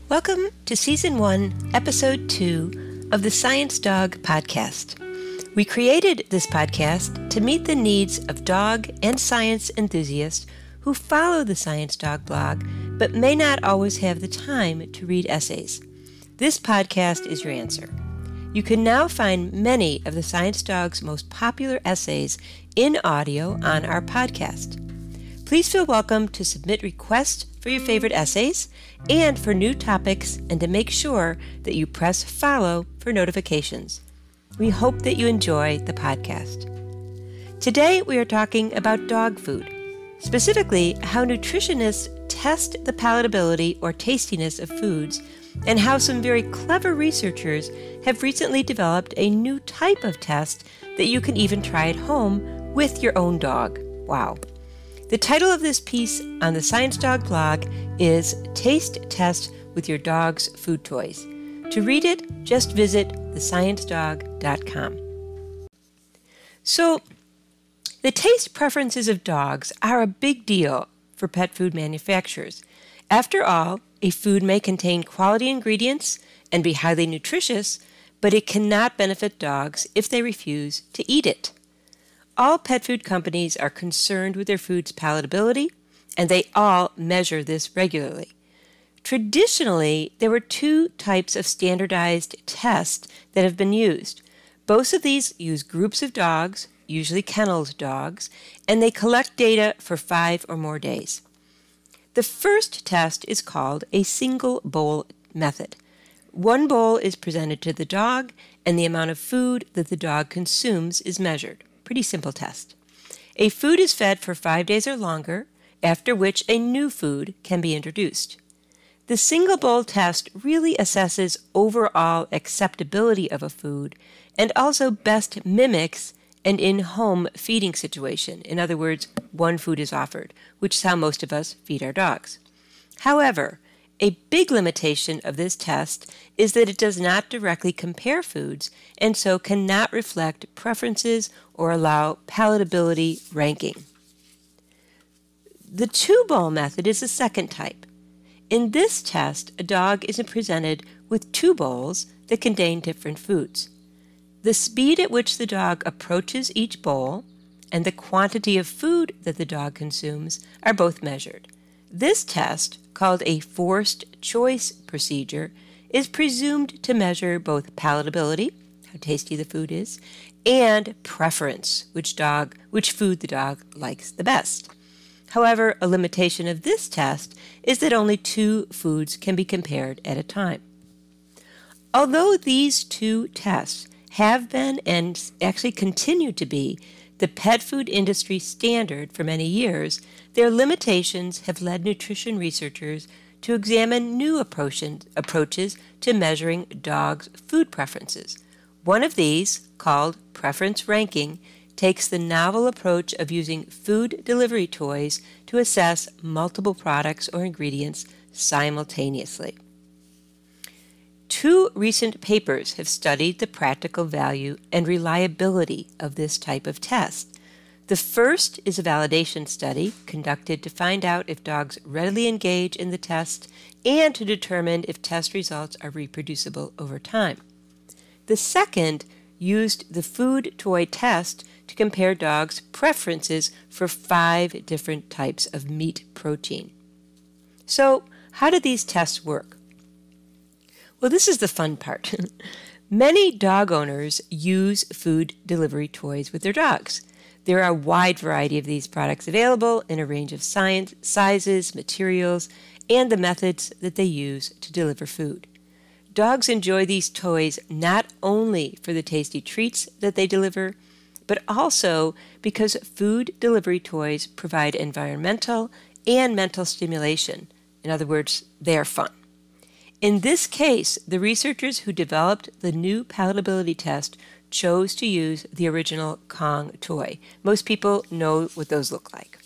Welcome to Season 1, Episode 2 of the Science Dog Podcast. We created this podcast to meet the needs of dog and science enthusiasts who follow the Science Dog blog but may not always have the time to read essays. This podcast is your answer. You can now find many of the Science Dog's most popular essays in audio on our podcast. Please feel welcome to submit requests for your favorite essays and for new topics, and to make sure that you press follow for notifications. We hope that you enjoy the podcast. Today we are talking about dog food, specifically how nutritionists test the palatability or tastiness of foods, and how some very clever researchers have recently developed a new type of test that you can even try at home with your own dog. Wow. The title of this piece on the Science Dog blog is Taste Test with Your Dog's Food Toys. To read it, just visit thesciencedog.com. So, the taste preferences of dogs are a big deal for pet food manufacturers. After all, a food may contain quality ingredients and be highly nutritious, but it cannot benefit dogs if they refuse to eat it. All pet food companies are concerned with their food's palatability, and they all measure this regularly. Traditionally, there were two types of standardized tests that have been used. Both of these use groups of dogs, usually kennelled dogs, and they collect data for 5 or more days. The first test is called a single bowl method. One bowl is presented to the dog, and the amount of food that the dog consumes is measured. Pretty simple test. A food is fed for 5 days or longer, after which a new food can be introduced. The single bowl test really assesses overall acceptability of a food and also best mimics an in-home feeding situation. In other words, one food is offered, which is how most of us feed our dogs. However, a big limitation of this test is that it does not directly compare foods and so cannot reflect preferences or allow palatability ranking. The two-bowl method is the second type. In this test, a dog is presented with 2 bowls that contain different foods. The speed at which the dog approaches each bowl and the quantity of food that the dog consumes are both measured. This test, called a forced choice procedure, is presumed to measure both palatability, how tasty the food is, and preference, which food the dog likes the best. However, a limitation of this test is that only 2 foods can be compared at a time. Although these 2 tests have been and actually continue to be the pet food industry standard for many years, their limitations have led nutrition researchers to examine new approaches to measuring dogs' food preferences. One of these, called preference ranking, takes the novel approach of using food delivery toys to assess multiple products or ingredients simultaneously. 2 recent papers have studied the practical value and reliability of this type of test. The first is a validation study conducted to find out if dogs readily engage in the test and to determine if test results are reproducible over time. The second used the food toy test to compare dogs' preferences for 5 different types of meat protein. So, how do these tests work? Well, this is the fun part. Many dog owners use food delivery toys with their dogs. There are a wide variety of these products available in a range of sizes, materials, and the methods that they use to deliver food. Dogs enjoy these toys not only for the tasty treats that they deliver, but also because food delivery toys provide environmental and mental stimulation. In other words, they are fun. In this case, the researchers who developed the new palatability test chose to use the original Kong toy. Most people know what those look like.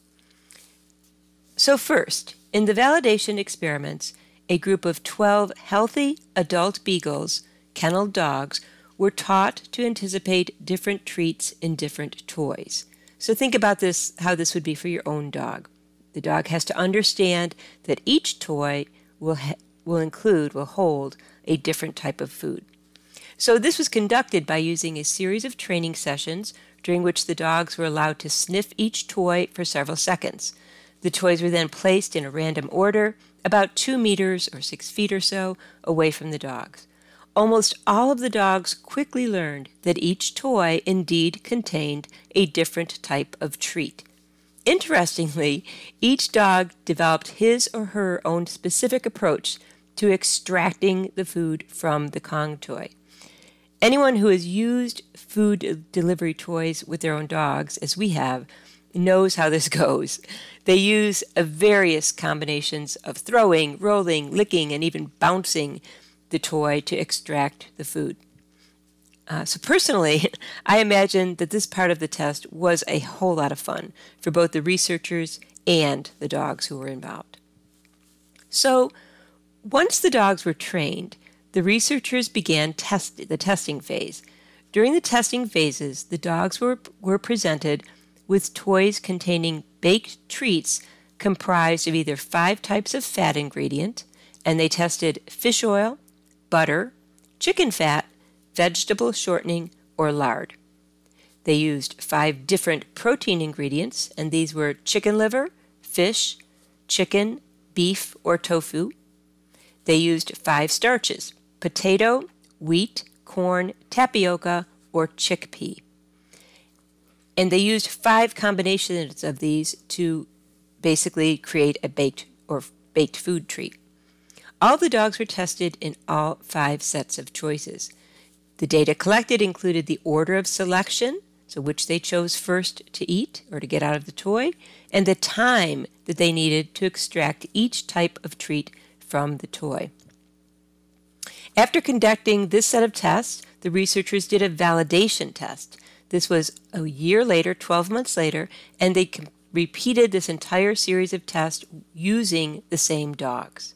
So first, in the validation experiments, a group of 12 healthy adult beagles, kennelled dogs, were taught to anticipate different treats in different toys. So think about this, how this would be for your own dog. The dog has to understand that each toy will will hold a different type of food. So this was conducted by using a series of training sessions during which the dogs were allowed to sniff each toy for several seconds. The toys were then placed in a random order, about 2 meters or 6 feet or so away from the dogs. Almost all of the dogs quickly learned that each toy indeed contained a different type of treat. Interestingly, each dog developed his or her own specific approach to extracting the food from the Kong toy. Anyone who has used food delivery toys with their own dogs, as we have, knows how this goes. They use various combinations of throwing, rolling, licking, and even bouncing the toy to extract the food. So personally, I imagine that this part of the test was a whole lot of fun for both the researchers and the dogs who were involved. So once the dogs were trained, the researchers began the testing phase. During the testing phases, the dogs were presented with toys containing baked treats comprised of either 5 types of fat ingredient, and they tested fish oil, butter, chicken fat, vegetable shortening, or lard. They used 5 different protein ingredients, and these were chicken liver, fish, chicken, beef, or tofu. They used 5 starches: potato, wheat, corn, tapioca, or chickpea. And they used 5 combinations of these to basically create a baked food treat. All the dogs were tested in all 5 sets of choices. The data collected included the order of selection, so which they chose first to eat or to get out of the toy, and the time that they needed to extract each type of treat from the toy. After conducting this set of tests, the researchers did a validation test. This was a year later, 12 months later, and they repeated this entire series of tests using the same dogs.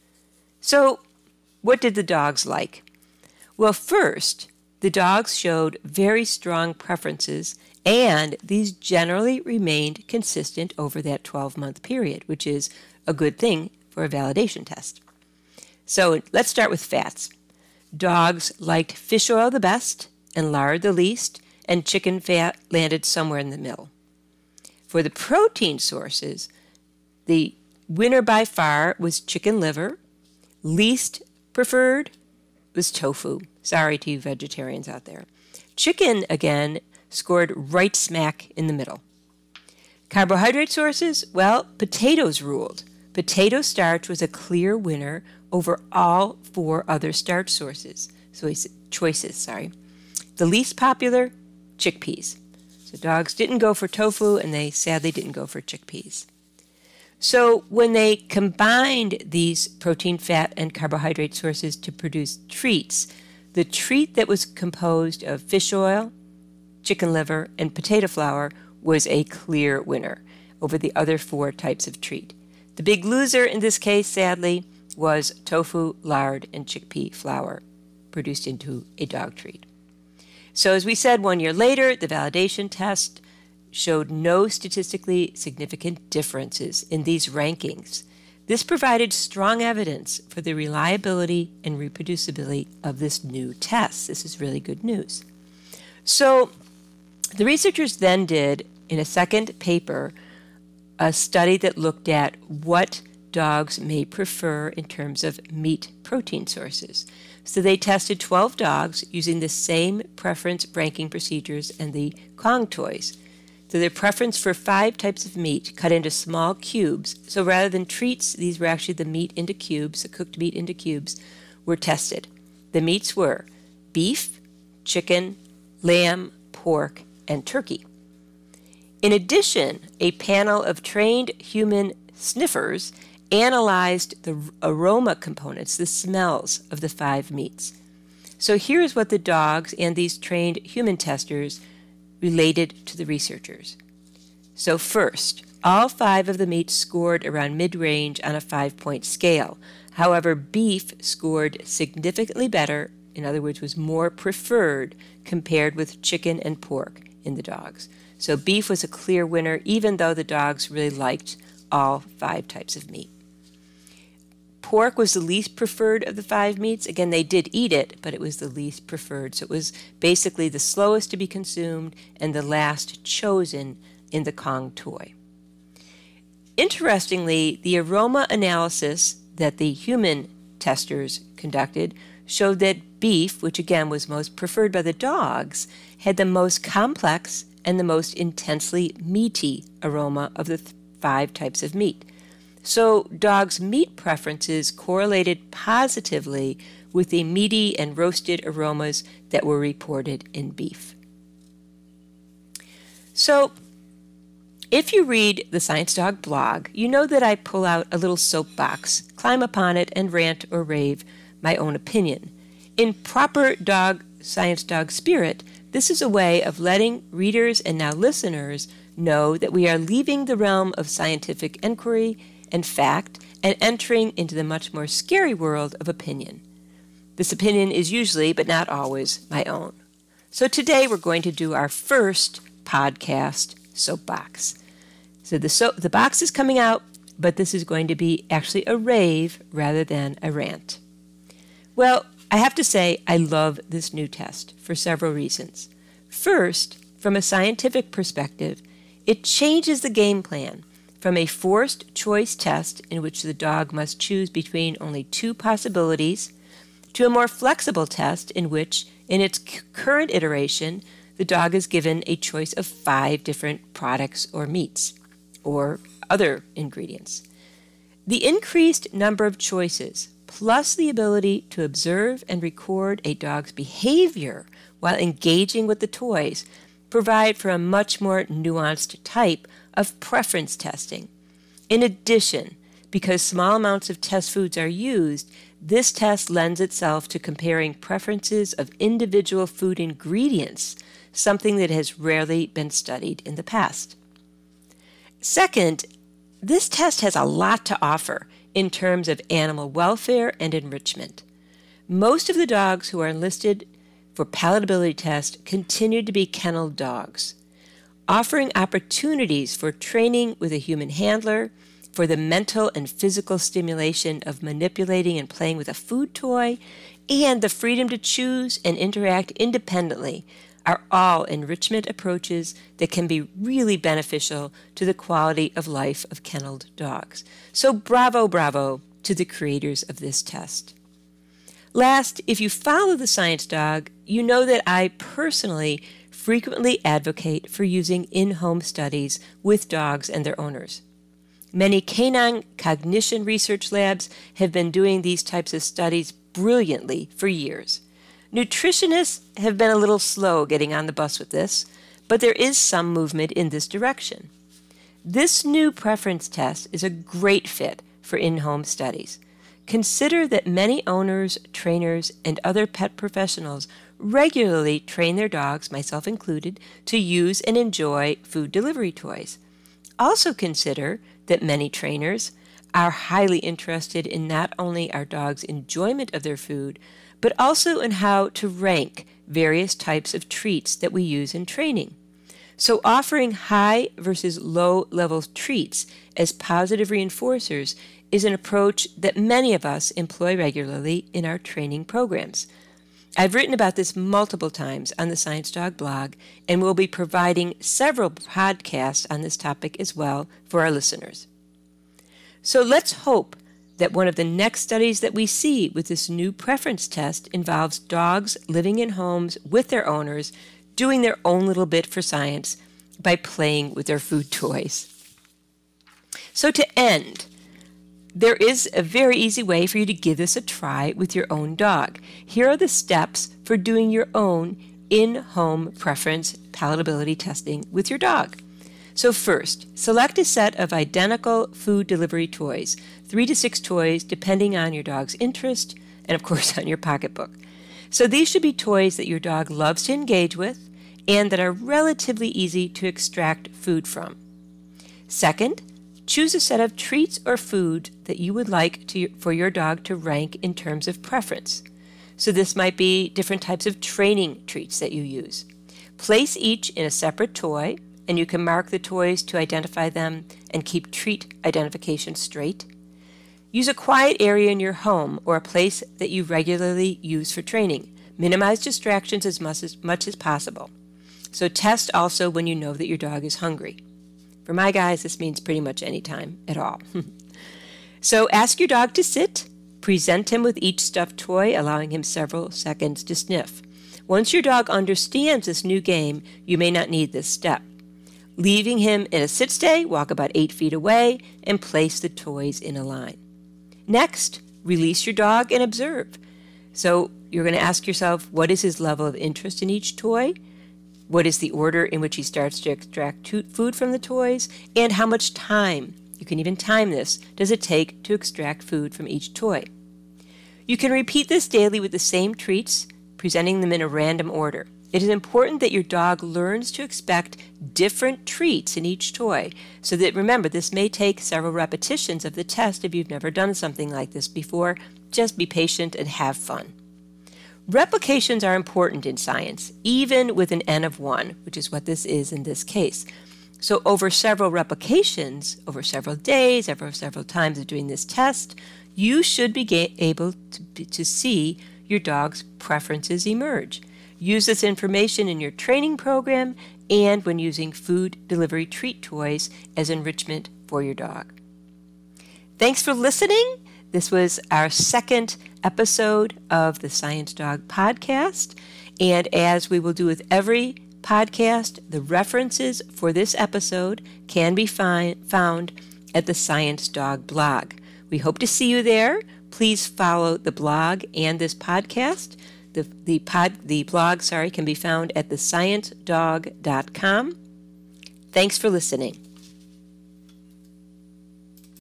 So, what did the dogs like? Well, first, the dogs showed very strong preferences, and these generally remained consistent over that 12-month period, which is a good thing for a validation test. So let's start with fats. Dogs liked fish oil the best, and lard the least, and chicken fat landed somewhere in the middle. For the protein sources, the winner by far was chicken liver. Least preferred was tofu. Sorry to you vegetarians out there. Chicken, again, scored right smack in the middle. Carbohydrate sources, well, potatoes ruled. Potato starch was a clear winner over all 4 other starch choices. The least popular, chickpeas. So dogs didn't go for tofu, and they sadly didn't go for chickpeas. So when they combined these protein, fat, and carbohydrate sources to produce treats, the treat that was composed of fish oil, chicken liver, and potato flour was a clear winner over the other 4 types of treat. The big loser in this case, sadly, was tofu, lard, and chickpea flour produced into a dog treat. So as we said, 1 year later, the validation test showed no statistically significant differences in these rankings. This provided strong evidence for the reliability and reproducibility of this new test. This is really good news. So the researchers then did, in a second paper, a study that looked at what dogs may prefer in terms of meat protein sources. So they tested 12 dogs using the same preference ranking procedures and the Kong toys. So their preference for 5 types of meat cut into small cubes. So rather than treats, these were actually the meat into cubes, the cooked meat into cubes, were tested. The meats were beef, chicken, lamb, pork, and turkey. In addition, a panel of trained human sniffers analyzed the aroma components, the smells of the 5 meats. So here's what the dogs and these trained human testers related to the researchers. So first, all 5 of the meats scored around mid-range on a 5-point scale. However, beef scored significantly better, in other words, was more preferred compared with chicken and pork in the dogs. So beef was a clear winner, even though the dogs really liked all 5 types of meat. Pork was the least preferred of the 5 meats. Again, they did eat it, but it was the least preferred. So it was basically the slowest to be consumed and the last chosen in the Kong toy. Interestingly, the aroma analysis that the human testers conducted showed that beef, which again was most preferred by the dogs, had the most complex and the most intensely meaty aroma of the 5 types of meat. So dogs' meat preferences correlated positively with the meaty and roasted aromas that were reported in beef. So if you read the Science Dog blog, you know that I pull out a little soapbox, climb upon it, and rant or rave my own opinion. In proper Science Dog spirit, this is a way of letting readers and now listeners know that we are leaving the realm of scientific inquiry and fact and entering into the much more scary world of opinion. This opinion is usually, but not always, my own. So today we're going to do our first podcast soapbox. So the box is coming out, but this is going to be actually a rave rather than a rant. Well, I have to say I love this new test for several reasons. First, from a scientific perspective, it changes the game plan from a forced choice test in which the dog must choose between only 2 possibilities to a more flexible test in which, in its current iteration, the dog is given a choice of 5 different products or meats or other ingredients. The increased number of choices, plus the ability to observe and record a dog's behavior while engaging with the toys, provide for a much more nuanced type of preference testing. In addition, because small amounts of test foods are used, this test lends itself to comparing preferences of individual food ingredients, something that has rarely been studied in the past. Second, this test has a lot to offer in terms of animal welfare and enrichment. Most of the dogs who are enlisted for palatability tests continue to be kennel dogs, offering opportunities for training with a human handler, for the mental and physical stimulation of manipulating and playing with a food toy, and the freedom to choose and interact independently are all enrichment approaches that can be really beneficial to the quality of life of kenneled dogs. So bravo, bravo to the creators of this test. Last, if you follow the Science Dog, you know that I personally frequently advocate for using in-home studies with dogs and their owners. Many canine cognition research labs have been doing these types of studies brilliantly for years. Nutritionists have been a little slow getting on the bus with this, but there is some movement in this direction. This new preference test is a great fit for in-home studies. Consider that many owners, trainers, and other pet professionals regularly train their dogs, myself included, to use and enjoy food delivery toys. Also consider that many trainers are highly interested in not only our dogs' enjoyment of their food, but also in how to rank various types of treats that we use in training. So offering high versus low level treats as positive reinforcers is an approach that many of us employ regularly in our training programs. I've written about this multiple times on the Science Dog blog and will be providing several podcasts on this topic as well for our listeners. So let's hope that one of the next studies that we see with this new preference test involves dogs living in homes with their owners, doing their own little bit for science by playing with their food toys. So to end, there is a very easy way for you to give this a try with your own dog. Here are the steps for doing your own in-home preference palatability testing with your dog. So first, select a set of identical food delivery toys, 3 to 6 toys depending on your dog's interest and of course on your pocketbook. So these should be toys that your dog loves to engage with and that are relatively easy to extract food from. Second, choose a set of treats or food that you would like for your dog to rank in terms of preference. So this might be different types of training treats that you use. Place each in a separate toy, and you can mark the toys to identify them and keep treat identification straight. Use a quiet area in your home or a place that you regularly use for training. Minimize distractions as much as possible. So test also when you know that your dog is hungry. For my guys, this means pretty much any time at all. So ask your dog to sit. Present him with each stuffed toy, allowing him several seconds to sniff. Once your dog understands this new game, you may not need this step. Leaving him in a sit stay, walk about 8 feet away and place the toys in a line. Next, release your dog and observe. So you're going to ask yourself, what is his level of interest in each toy? What is the order in which he starts to extract food from the toys? And how much time, you can even time this, does it take to extract food from each toy? You can repeat this daily with the same treats, presenting them in a random order. It is important that your dog learns to expect different treats in each toy, so that, remember, this may take several repetitions of the test if you've never done something like this before. Just be patient and have fun. Replications are important in science, even with an N of 1, which is what this is in this case. So over several replications, over several days, over several times of doing this test, you should be able to see your dog's preferences emerge. Use this information in your training program and when using food delivery treat toys as enrichment for your dog. Thanks for listening. This was our second episode of the Science Dog Podcast. And as we will do with every podcast, the references for this episode can be found at the Science Dog blog. We hope to see you there. Please follow the blog and this podcast. The blog can be found at thesciencedog.com. Thanks for listening.